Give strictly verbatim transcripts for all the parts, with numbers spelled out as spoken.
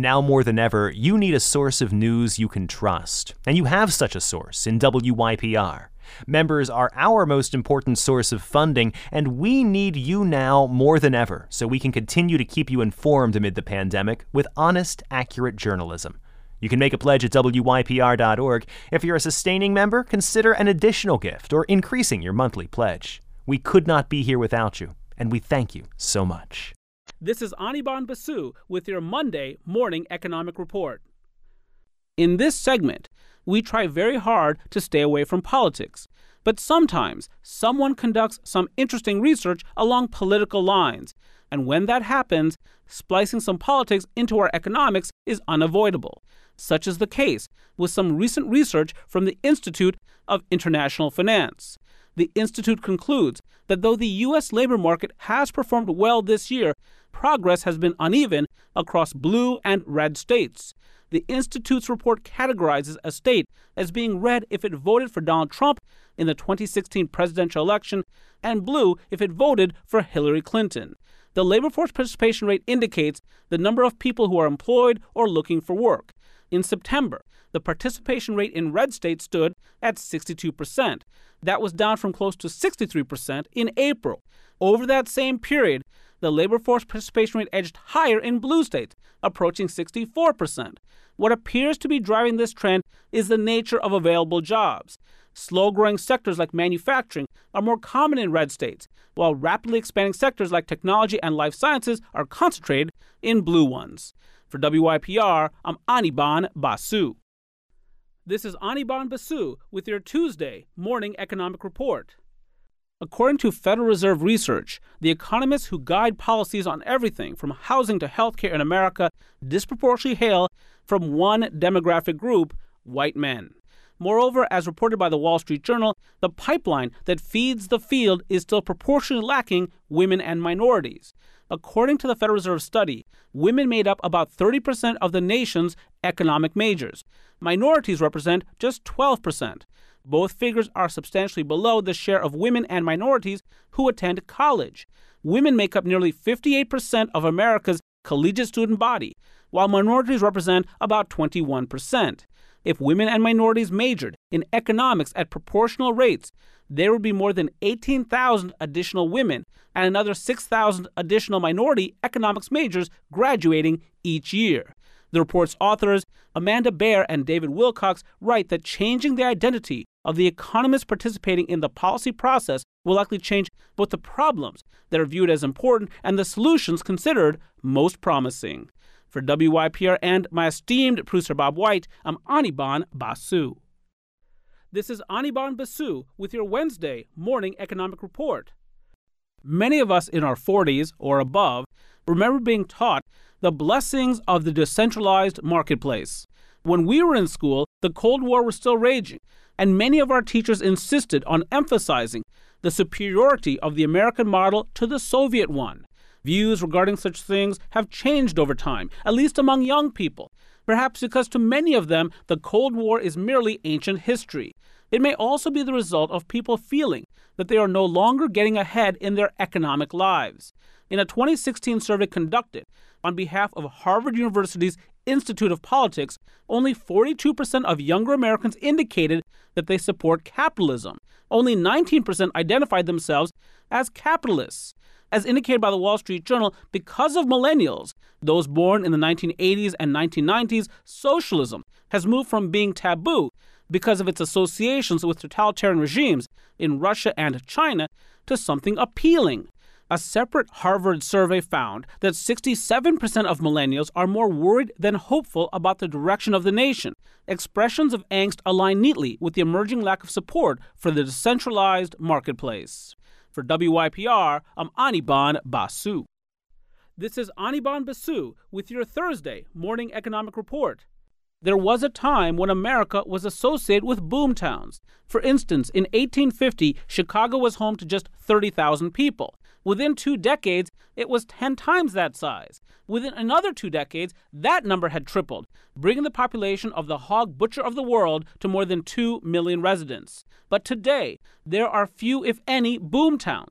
Now more than ever, you need a source of news you can trust. And you have such a source in W Y P R. Members are our most important source of funding, and we need you now more than ever so we can continue to keep you informed amid the pandemic with honest, accurate journalism. You can make a pledge at W Y P R dot org. If you're a sustaining member, consider an additional gift or increasing your monthly pledge. We could not be here without you, and we thank you so much. This is Anirban Basu with your Monday Morning Economic Report. In this segment, we try very hard to stay away from politics, but sometimes someone conducts some interesting research along political lines, and when that happens, splicing some politics into our economics is unavoidable. Such is the case with some recent research from the Institute of International Finance. The Institute concludes that though the U S labor market has performed well this year, progress has been uneven across blue and red states. The Institute's report categorizes a state as being red if it voted for Donald Trump in the twenty sixteen presidential election and blue if it voted for Hillary Clinton. The labor force participation rate indicates the number of people who are employed or looking for work. In September, the participation rate in red states stood at sixty-two percent. That was down from close to sixty-three percent in April. Over that same period, the labor force participation rate edged higher in blue states, approaching sixty-four percent. What appears to be driving this trend is the nature of available jobs. Slow-growing sectors like manufacturing are more common in red states, while rapidly expanding sectors like technology and life sciences are concentrated in blue ones. For W Y P R, I'm Anirban Basu. This is Anirban Basu with your Tuesday Morning Economic Report. According to Federal Reserve research, the economists who guide policies on everything from housing to healthcare in America disproportionately hail from one demographic group, white men. Moreover, as reported by the Wall Street Journal, the pipeline that feeds the field is still proportionally lacking women and minorities. According to the Federal Reserve study, women made up about thirty percent of the nation's economic majors. Minorities represent just twelve percent. Both figures are substantially below the share of women and minorities who attend college. Women make up nearly fifty-eight percent of America's collegiate student body, while minorities represent about twenty-one percent. If women and minorities majored in economics at proportional rates, there would be more than eighteen thousand additional women and another six thousand additional minority economics majors graduating each year. The report's authors, Amanda Baer and David Wilcox, write that changing the identity of the economists participating in the policy process will likely change both the problems that are viewed as important and the solutions considered most promising. For W Y P R and my esteemed producer Bob White, I'm Anirban Basu. This is Anirban Basu with your Wednesday Morning Economic Report. Many of us in our forties or above remember being taught the blessings of the decentralized marketplace. When we were in school, the Cold War was still raging, and many of our teachers insisted on emphasizing the superiority of the American model to the Soviet one. Views regarding such things have changed over time, at least among young people, perhaps because to many of them the Cold War is merely ancient history. It may also be the result of people feeling that they are no longer getting ahead in their economic lives. In a twenty sixteen survey conducted on behalf of Harvard University's Institute of Politics, only forty-two percent of younger Americans indicated that they support capitalism. Only nineteen percent identified themselves as capitalists. As indicated by the Wall Street Journal, because of millennials, those born in the nineteen eighties and nineteen nineties, socialism has moved from being taboo because of its associations with totalitarian regimes in Russia and China to something appealing. A separate Harvard survey found that sixty-seven percent of millennials are more worried than hopeful about the direction of the nation. Expressions of angst align neatly with the emerging lack of support for the decentralized marketplace. For W Y P R, I'm Anirban Basu. This is Anirban Basu with your Thursday Morning Economic Report. There was a time when America was associated with boom towns. For instance, in eighteen fifty, Chicago was home to just thirty thousand people. Within two decades, it was ten times that size. Within another two decades, that number had tripled, bringing the population of the hog butcher of the world to more than two million residents. But today, there are few, if any, boom towns.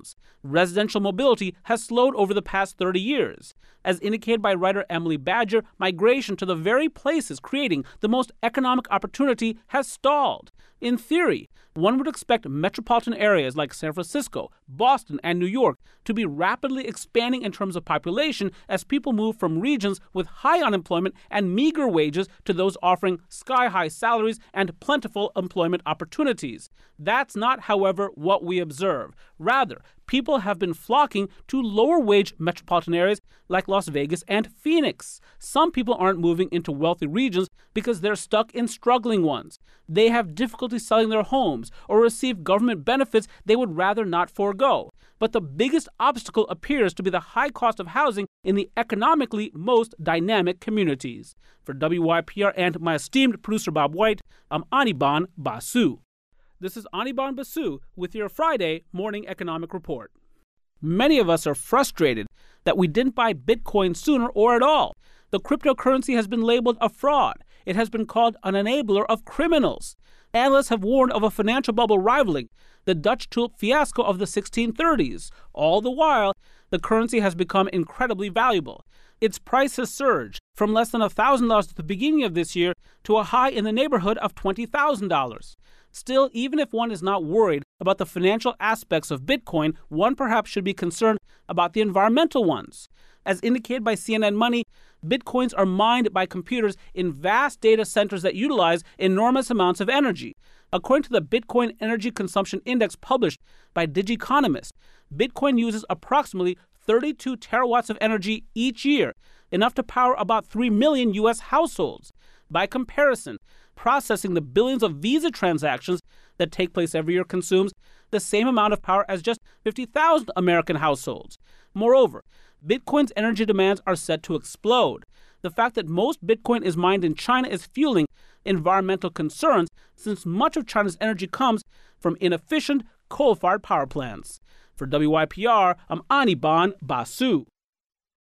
residential mobility has slowed over the past thirty years. As indicated by writer Emily Badger, migration to the very places creating the most economic opportunity has stalled. In theory, one would expect metropolitan areas like San Francisco, Boston, and New York to be rapidly expanding in terms of population as people move from regions with high unemployment and meager wages to those offering sky-high salaries and plentiful employment opportunities. That's not, however, what we observe. Rather, people have been flocking to lower-wage metropolitan areas like Las Vegas and Phoenix. Some people aren't moving into wealthy regions because they're stuck in struggling ones. They have difficulty selling their homes or receive government benefits they would rather not forego. But the biggest obstacle appears to be the high cost of housing in the economically most dynamic communities. For W Y P R and my esteemed producer Bob White, I'm Anirban Basu. This is Anirban Basu with your Friday Morning Economic Report. Many of us are frustrated that we didn't buy Bitcoin sooner or at all. The cryptocurrency has been labeled a fraud. It has been called an enabler of criminals. Analysts have warned of a financial bubble rivaling the Dutch tulip fiasco of the sixteen thirties. All the while, the currency has become incredibly valuable. Its price has surged from less than one thousand dollars at the beginning of this year to a high in the neighborhood of twenty thousand dollars. Still, even if one is not worried about the financial aspects of Bitcoin, one perhaps should be concerned about the environmental ones. As indicated by C N N Money, Bitcoins are mined by computers in vast data centers that utilize enormous amounts of energy. According to the Bitcoin Energy Consumption Index published by Digiconomist, Bitcoin uses approximately thirty-two terawatts of energy each year, enough to power about three million U S households. By comparison, processing the billions of Visa transactions that take place every year consumes the same amount of power as just fifty thousand American households. Moreover, Bitcoin's energy demands are set to explode. The fact that most Bitcoin is mined in China is fueling environmental concerns, since much of China's energy comes from inefficient coal-fired power plants. For W Y P R, I'm Anirban Basu.